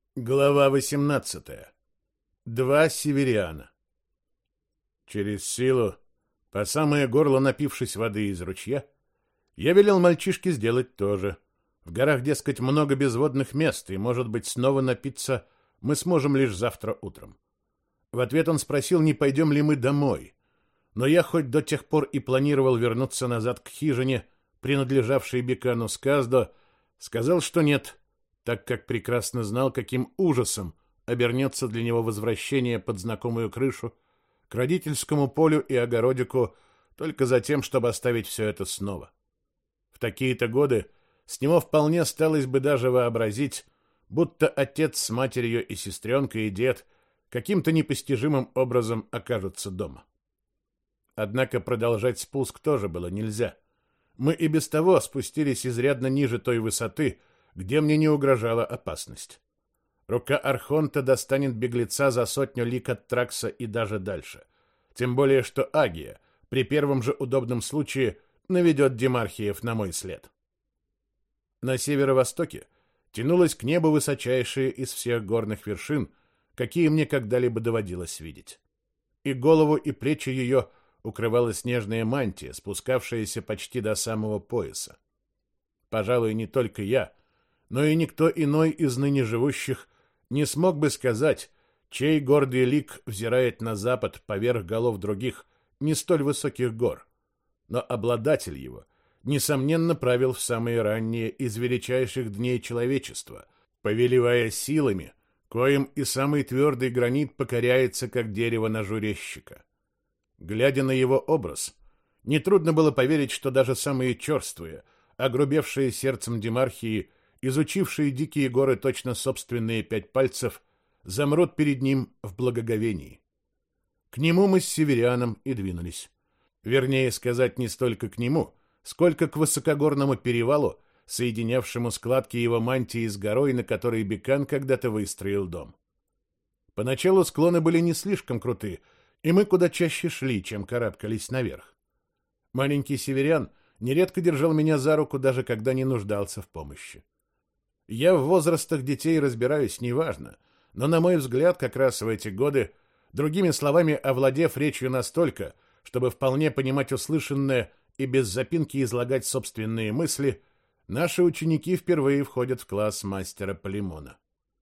Глава 18. Два северяна. Через силу, по самое горло напившись воды из ручья, я велел мальчишке сделать то же. В горах, дескать, много безводных мест, и, может быть, снова напиться мы сможем лишь завтра утром. В ответ он спросил, не пойдем ли мы домой. Но я хоть до тех пор и планировал вернуться назад к хижине, принадлежавшей Бекану Сказдо, сказал, что нет, так как прекрасно знал, каким ужасом обернется для него возвращение под знакомую крышу, к родительскому полю и огородику, только за тем, чтобы оставить все это снова. В такие-то годы с него вполне сталось бы даже вообразить, будто отец с матерью и сестренкой и дед каким-то непостижимым образом окажутся дома. Однако продолжать спуск тоже было нельзя. Мы и без того спустились изрядно ниже той высоты, где мне не угрожала опасность. Рука Архонта достанет беглеца за 100 лиг от Тракса и даже дальше. Тем более, что Агия при первом же удобном случае наведет демархиев на мой след. На северо-востоке тянулась к небу высочайшая из всех горных вершин, какие мне когда-либо доводилось видеть. И голову, и плечи ее укрывала снежная мантия, спускавшаяся почти до самого пояса. Пожалуй, не только я, но и никто иной из ныне живущих не смог бы сказать, чей гордый лик взирает на запад поверх голов других не столь высоких гор. Но обладатель его, несомненно, правил в самые ранние из величайших дней человечества, повелевая силами, коим и самый твердый гранит покоряется, как дерево ножу резчика. Глядя на его образ, нетрудно было поверить, что даже самые черствые, огрубевшие сердцем демархии, изучившие дикие горы точно собственные 5 пальцев, замрут перед ним в благоговении. К нему мы с северяном и двинулись. Вернее сказать, не столько к нему, сколько к высокогорному перевалу, соединявшему складки его мантии с горой, на которой Бекан когда-то выстроил дом. Поначалу склоны были не слишком круты, и мы куда чаще шли, чем карабкались наверх. Маленький северян нередко держал меня за руку, даже когда не нуждался в помощи. Я в возрастах детей разбираюсь неважно, но, на мой взгляд, как раз в эти годы, другими словами, овладев речью настолько, чтобы вполне понимать услышанное и без запинки излагать собственные мысли, наши ученики впервые входят в класс мастера Полимона.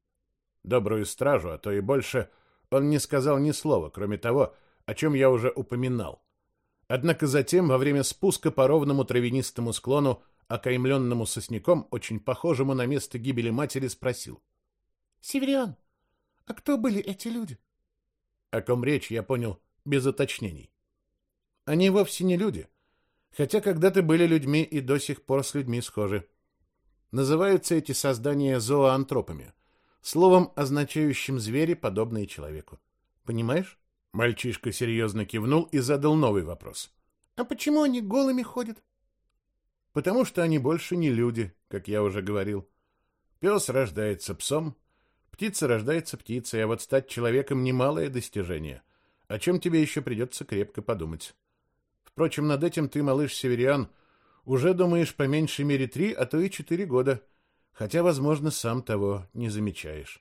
Добрую стражу, а то и больше, он не сказал ни слова, кроме того, о чем я уже упоминал. Однако затем, во время спуска по ровному травянистому склону, окаймленному сосняком, очень похожему на место гибели матери, спросил: «Северян, а кто были эти люди?» О ком речь, я понял без уточнений. Они вовсе не люди, хотя когда-то были людьми и до сих пор с людьми схожи. Называются эти создания зооантропами, словом, означающим звери, подобные человеку. Понимаешь? Мальчишка серьезно кивнул и задал новый вопрос. «А почему они голыми ходят?» Потому что они больше не люди, как я уже говорил. Пес рождается псом, птица рождается птицей, а вот стать человеком — немалое достижение, о чем тебе еще придется крепко подумать. Впрочем, над этим ты, малыш северян, уже думаешь по меньшей мере 3, а то и 4 года, хотя, возможно, сам того не замечаешь.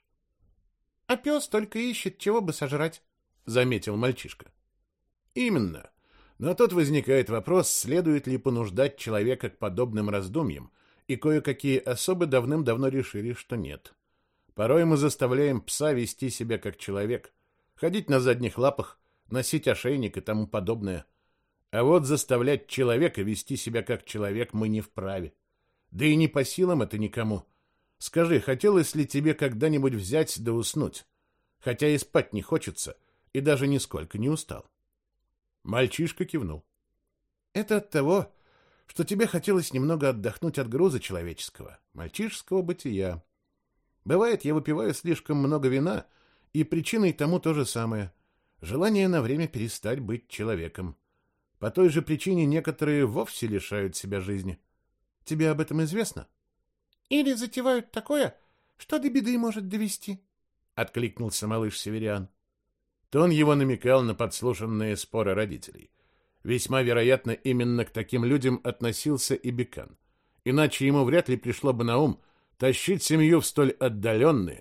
— А пес только ищет, чего бы сожрать, — заметил мальчишка. — Именно. Но тут возникает вопрос, следует ли понуждать человека к подобным раздумьям, и кое-какие особы давным-давно решили, что нет. Порой мы заставляем пса вести себя как человек, ходить на задних лапах, носить ошейник и тому подобное. А вот заставлять человека вести себя как человек мы не вправе. Да и не по силам это никому. Скажи, хотелось ли тебе когда-нибудь взять да уснуть? Хотя и спать не хочется, и даже нисколько не устал. Мальчишка кивнул. Это от того, что тебе хотелось немного отдохнуть от груза человеческого, мальчишеского бытия. Бывает, я выпиваю слишком много вина, и причиной тому то же самое — желание на время перестать быть человеком. По той же причине некоторые вовсе лишают себя жизни. Тебе об этом известно? Или затевают такое, что до беды может довести, — откликнулся малыш северян. Тон его намекал на подслушанные споры родителей. Весьма вероятно, именно к таким людям относился и Бекан. Иначе ему вряд ли пришло бы на ум тащить семью в столь отдаленные,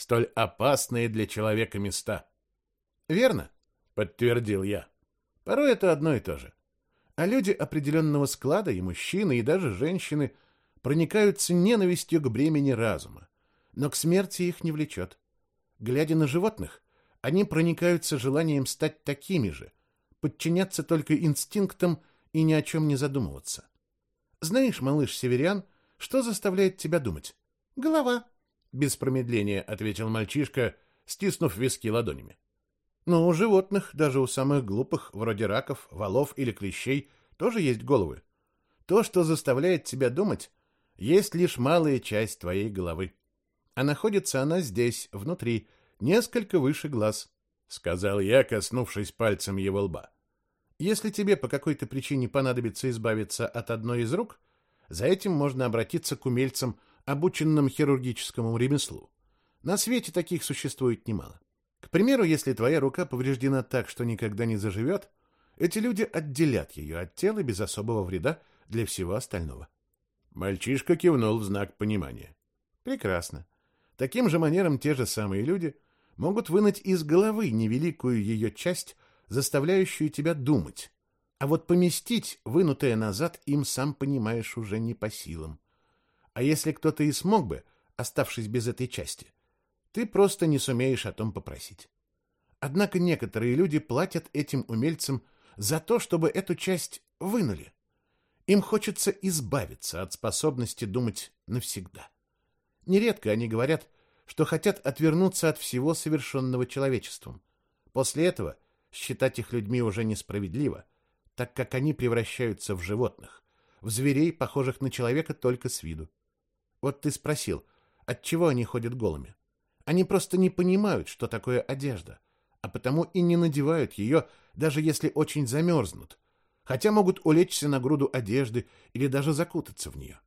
столь опасные для человека места. Верно, подтвердил я. Порой это одно и то же. А люди определенного склада, и мужчины, и даже женщины, проникаются ненавистью к бремени разума, но к смерти их не влечет. Глядя на животных, они проникаются желанием стать такими же, подчиняться только инстинктам и ни о чем не задумываться. Знаешь, малыш Северян, что заставляет тебя думать? Голова, без промедления ответил мальчишка, стиснув виски ладонями. Но у животных, даже у самых глупых, вроде раков, валов или клещей, тоже есть головы. То, что заставляет тебя думать, есть лишь малая часть твоей головы. А находится она здесь, внутри, несколько выше глаз, — сказал я, коснувшись пальцем его лба. Если тебе по какой-то причине понадобится избавиться от одной из рук, за этим можно обратиться к умельцам, обученным хирургическому ремеслу. На свете таких существует немало. К примеру, если твоя рука повреждена так, что никогда не заживет, эти люди отделят ее от тела без особого вреда для всего остального. Мальчишка кивнул в знак понимания. Прекрасно. Таким же манером те же самые люди могут вынуть из головы невеликую ее часть, заставляющую тебя думать. А вот поместить вынутое назад им, сам понимаешь, уже не по силам. А если кто-то и смог бы, оставшись без этой части, ты просто не сумеешь о том попросить. Однако некоторые люди платят этим умельцам за то, чтобы эту часть вынули. Им хочется избавиться от способности думать навсегда. Нередко они говорят, что хотят отвернуться от всего совершенного человечеством. После этого считать их людьми уже несправедливо, так как они превращаются в животных, в зверей, похожих на человека только с виду. Вот ты спросил, отчего они ходят голыми? Они просто не понимают, что такое одежда, а потому и не надевают ее, даже если очень замерзнут, хотя могут улечься на груду одежды или даже закутаться в нее.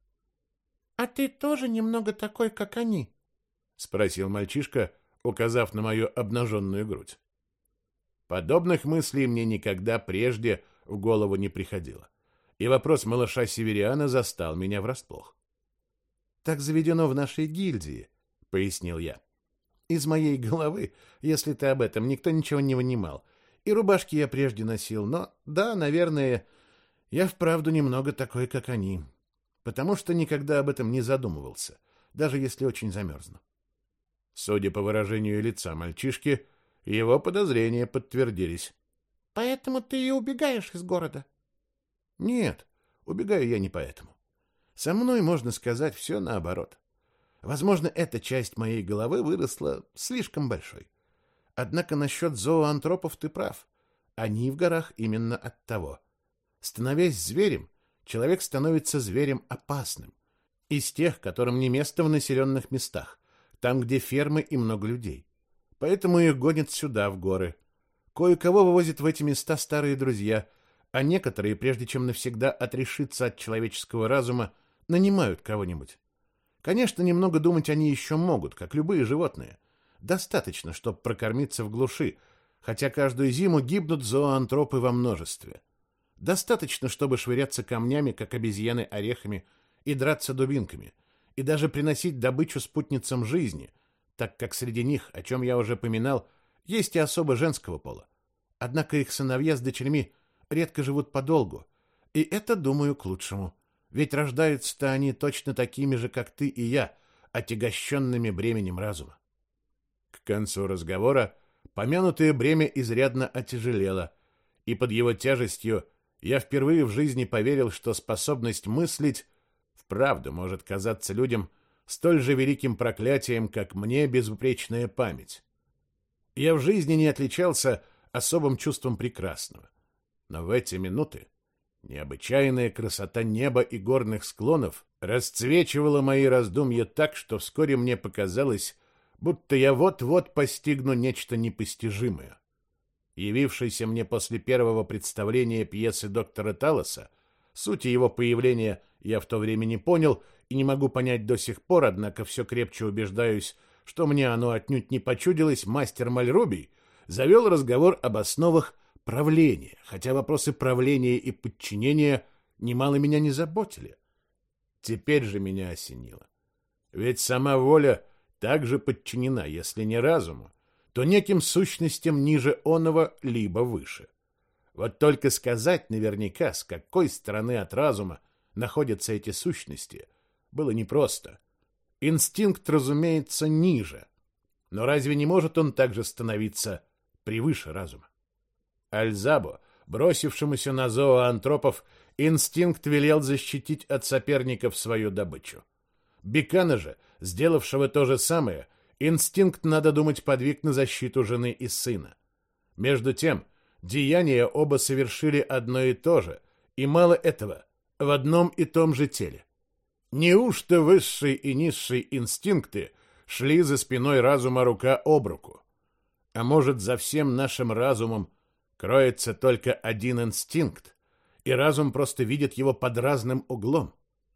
— А ты тоже немного такой, как они? — спросил мальчишка, указав на мою обнаженную грудь. Подобных мыслей мне никогда прежде в голову не приходило, и вопрос малыша Севериана застал меня врасплох. — Так заведено в нашей гильдии, — пояснил я. — Из моей головы, если ты об этом, никто ничего не вынимал. И рубашки я прежде носил, но, да, наверное, я вправду немного такой, как они, потому что никогда об этом не задумывался, даже если очень замерзну. Судя по выражению лица мальчишки, его подозрения подтвердились. — Поэтому ты и убегаешь из города? — Нет, убегаю я не поэтому. Со мной, можно сказать, все наоборот. Возможно, эта часть моей головы выросла слишком большой. Однако насчет зооантропов ты прав. Они в горах именно от того. Становясь зверем, человек становится зверем опасным. Из тех, которым не место в населенных местах, там, где фермы и много людей. Поэтому их гонят сюда, в горы. Кое-кого вывозят в эти места старые друзья, а некоторые, прежде чем навсегда отрешиться от человеческого разума, нанимают кого-нибудь. Конечно, немного думать они еще могут, как любые животные. Достаточно, чтобы прокормиться в глуши, хотя каждую зиму гибнут зооантропы во множестве. Достаточно, чтобы швыряться камнями, как обезьяны орехами, и драться дубинками, и даже приносить добычу спутницам жизни, так как среди них, о чем я уже поминал, есть и особо женского пола. Однако их сыновья с дочерьми редко живут подолгу, и это, думаю, к лучшему. Ведь рождаются-то они точно такими же, как ты и я, отягощенными бременем разума. К концу разговора помянутое бремя изрядно отяжелело, и под его тяжестью я впервые в жизни поверил, что способность мыслить вправду может казаться людям столь же великим проклятием, как мне безупречная память. Я в жизни не отличался особым чувством прекрасного, но в эти минуты необычайная красота неба и горных склонов расцвечивала мои раздумья так, что вскоре мне показалось, будто я вот-вот постигну нечто непостижимое. Явившийся мне после первого представления пьесы доктора Талоса, сути его появления я в то время не понял и не могу понять до сих пор, однако все крепче убеждаюсь, что мне оно отнюдь не почудилось, мастер Мальрубий завел разговор об основах правления, хотя вопросы правления и подчинения немало меня не заботили. Теперь же меня осенило. Ведь сама воля также подчинена, если не разуму, то неким сущностям ниже оного либо выше. Вот только сказать наверняка, с какой стороны от разума находятся эти сущности, было непросто. Инстинкт, разумеется, ниже. Но разве не может он также становиться превыше разума? Альзабу, бросившемуся на зооантропов, инстинкт велел защитить от соперников свою добычу. Бекана же, сделавшего то же самое, инстинкт, надо думать, подвиг на защиту жены и сына. Между тем, деяния оба совершили одно и то же, и мало этого, в одном и том же теле. Неужто высшие и низшие инстинкты шли за спиной разума рука об руку? А может, за всем нашим разумом кроется только один инстинкт, и разум просто видит его под разным углом?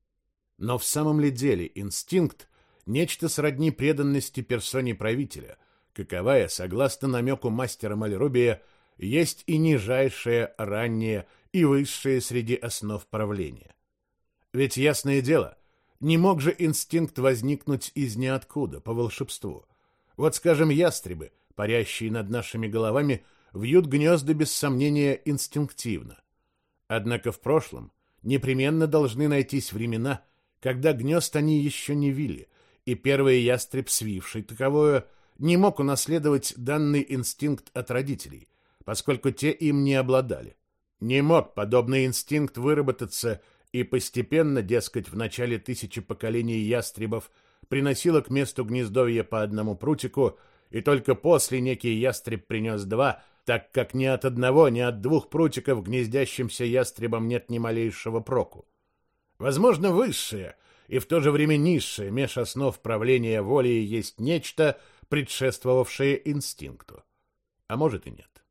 Но в самом ли деле инстинкт — нечто сродни преданности персоне правителя, каковая, согласно намеку мастера Мальрубия, есть и нижайшее, раннее и высшее среди основ правления? Ведь, ясное дело, не мог же инстинкт возникнуть из ниоткуда, по волшебству. Вот, скажем, ястребы, парящие над нашими головами, вьют гнезда без сомнения инстинктивно. Однако в прошлом непременно должны найтись времена, когда гнезд они еще не вили, и первый ястреб, свивший таковое, не мог унаследовать данный инстинкт от родителей, поскольку те им не обладали. Не мог подобный инстинкт выработаться, и постепенно, дескать, в начале 1000 поколений ястребов приносило к месту гнездовья по одному прутику, и только после некий ястреб принес 2, так как ни от одного, ни от 2 прутиков гнездящимся ястребам нет ни малейшего проку. Возможно, высшее и в то же время низшее меж основ правления волей есть нечто, предшествовавшее инстинкту. А может и нет.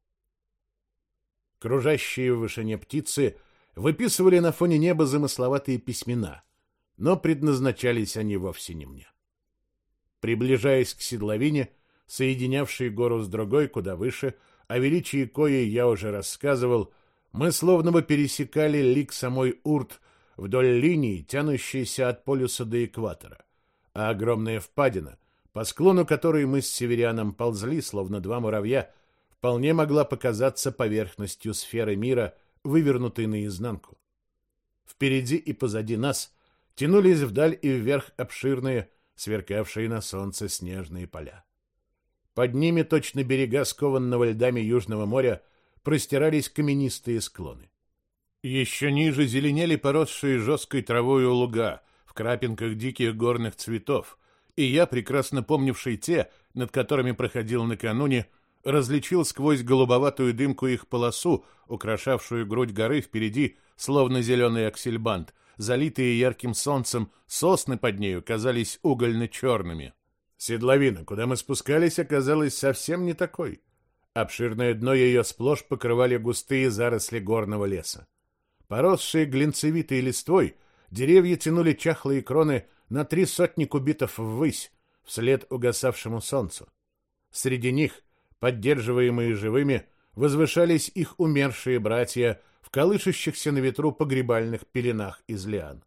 Кружащие в вышине птицы выписывали на фоне неба замысловатые письмена, но предназначались они вовсе не мне. Приближаясь к седловине, соединявшей гору с другой, куда выше, о величии коей я уже рассказывал, мы словно бы пересекали лик самой Урт вдоль линии, тянущейся от полюса до экватора, а огромная впадина, по склону которой мы с северяном ползли, словно 2 муравья, вполне могла показаться поверхностью сферы мира, вывернутой наизнанку. Впереди и позади нас тянулись вдаль и вверх обширные, сверкавшие на солнце снежные поля. Под ними, точно берега скованного льдами Южного моря, простирались каменистые склоны. Еще ниже зеленели поросшие жесткой травою луга в крапинках диких горных цветов, и я, прекрасно помнивший те, над которыми проходил накануне, различил сквозь голубоватую дымку их полосу, украшавшую грудь горы впереди, словно зеленый аксельбант. Залитые ярким солнцем, сосны под нею казались угольно-черными. Седловина, куда мы спускались, оказалась совсем не такой. Обширное дно ее сплошь покрывали густые заросли горного леса. Поросшие глинцевитой листвой, деревья тянули чахлые кроны на 300 кубитов ввысь, вслед угасавшему солнцу. Среди них, поддерживаемые живыми, возвышались их умершие братья в колышущихся на ветру погребальных пеленах из лиан.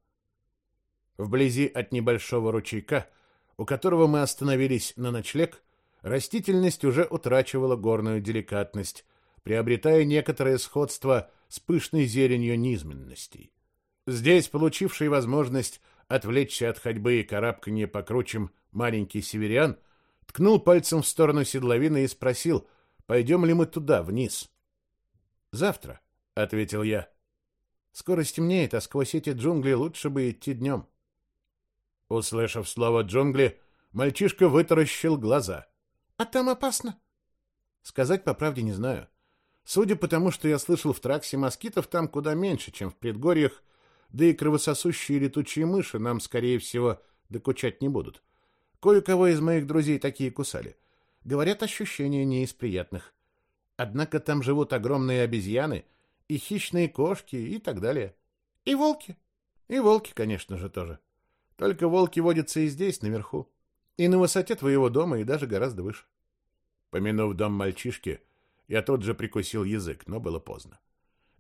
Вблизи от небольшого ручейка, у которого мы остановились на ночлег, растительность уже утрачивала горную деликатность, приобретая некоторое сходство с пышной зеленью низменностей. Здесь, получивший возможность отвлечься от ходьбы и карабканья по кручам, маленький северян ткнул пальцем в сторону седловины и спросил, пойдем ли мы туда, вниз. «Завтра», — ответил я. «Скоро стемнеет, а сквозь эти джунгли лучше бы идти днем». Услышав слово «джунгли», мальчишка вытаращил глаза. «А там опасно?» «Сказать по правде не знаю. Судя по тому, что я слышал в Траксе, москитов там куда меньше, чем в предгорьях, да и кровососущие летучие мыши нам, скорее всего, докучать не будут. Кое-кого из моих друзей такие кусали. Говорят, ощущения не из приятных. Однако там живут огромные обезьяны и хищные кошки и так далее. И волки. И волки, конечно же, тоже. Только волки водятся и здесь, наверху. И на высоте твоего дома, и даже гораздо выше». Помянув дом мальчишки, я тут же прикусил язык, но было поздно.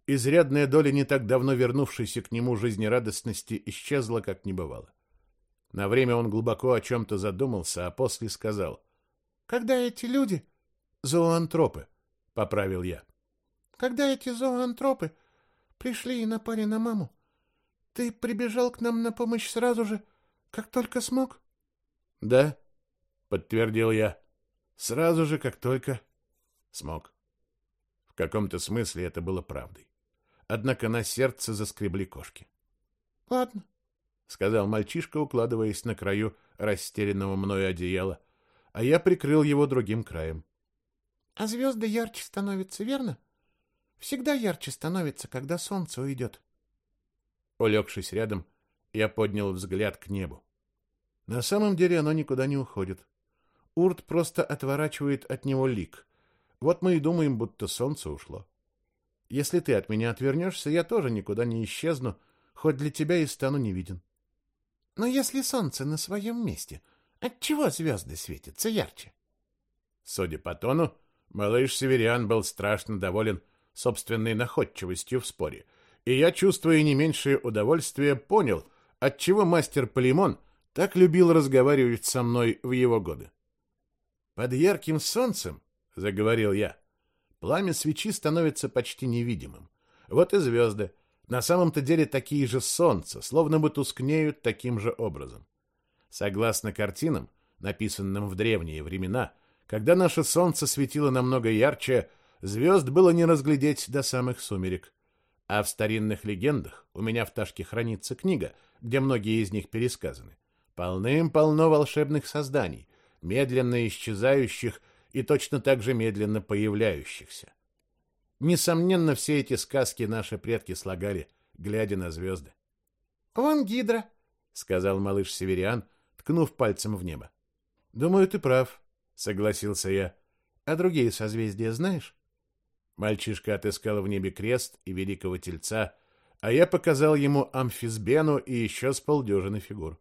Изрядная доля не так давно вернувшейся к нему жизнерадостности исчезла, как не бывало. На время он глубоко о чем-то задумался, а после сказал: Когда эти люди... «Зооантропы», — поправил я. Когда эти зооантропы пришли и напали на маму, ты прибежал к нам на помощь сразу же, как только смог? «Да», — подтвердил я, — «сразу же, как только смог». В каком-то смысле это было правдой. Однако на сердце заскребли кошки. Ладно, — сказал мальчишка, укладываясь на краю расстеленного мною одеяла, а я прикрыл его другим краем. А звезды ярче становятся, верно? Всегда ярче становится, когда солнце уйдет. Улегшись рядом, я поднял взгляд к небу. На самом деле оно никуда не уходит. Урт просто отворачивает от него лик. Вот мы и думаем, будто солнце ушло. Если ты от меня отвернешься, я тоже никуда не исчезну, хоть для тебя и стану невиден. Но если солнце на своем месте, отчего звезды светятся ярче? Судя по тону, малыш Северян был страшно доволен собственной находчивостью в споре, и я, чувствуя не меньшее удовольствие, понял, отчего мастер Полимон так любил разговаривать со мной в его годы. «Под ярким солнцем, — заговорил я, — пламя свечи становится почти невидимым. Вот и звезды, на самом-то деле такие же солнца, словно бы тускнеют таким же образом. Согласно картинам, написанным в древние времена, когда наше солнце светило намного ярче, звезд было не разглядеть до самых сумерек. А в старинных легендах, у меня в ташке хранится книга, где многие из них пересказаны, полным-полно волшебных созданий, медленно исчезающих и точно так же медленно появляющихся. Несомненно, все эти сказки наши предки слагали, глядя на звезды. — Вон Гидра, — сказал малыш Северян, ткнув пальцем в небо. — Думаю, ты прав, — согласился я. — А другие созвездия знаешь? Мальчишка отыскал в небе крест и великого тельца, а я показал ему амфисбену и еще с полдюжины фигур.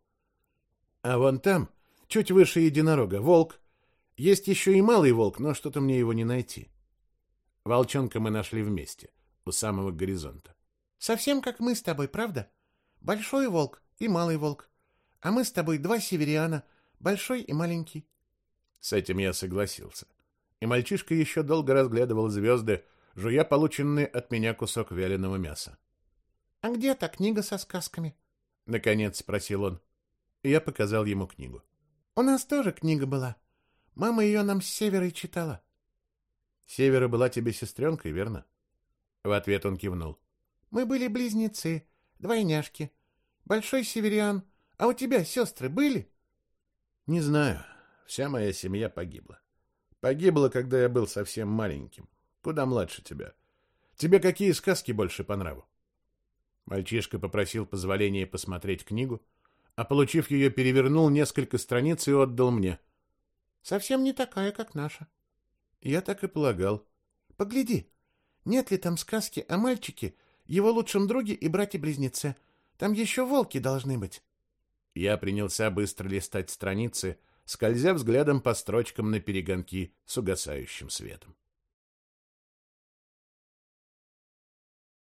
А вон там, чуть выше единорога, волк. Есть еще и малый волк, но что-то мне его не найти. Волчонка мы нашли вместе, у самого горизонта. — Совсем как мы с тобой, правда? Большой волк и малый волк. А мы с тобой два северяна, большой и маленький. С этим я согласился. И мальчишка еще долго разглядывал звезды, жуя полученный от меня кусок вяленого мяса. — А где та книга со сказками? — наконец спросил он. Я показал ему книгу. — У нас тоже книга была. Мама ее нам с севера и читала. — Севера была тебе сестренкой, верно? В ответ он кивнул. — Мы были близнецы, двойняшки. Большой северян. А у тебя сестры были? — Не знаю. Вся моя семья погибла. Погибла, когда я был совсем маленьким. Куда младше тебя. Тебе какие сказки больше по нраву? Мальчишка попросил позволения посмотреть книгу, а, получив ее, перевернул несколько страниц и отдал мне. Совсем не такая, как наша. Я так и полагал. Погляди, нет ли там сказки о мальчике, его лучшем друге и брате-близнеце? Там еще волки должны быть. Я принялся быстро листать страницы, скользя взглядом по строчкам на перегонки с угасающим светом.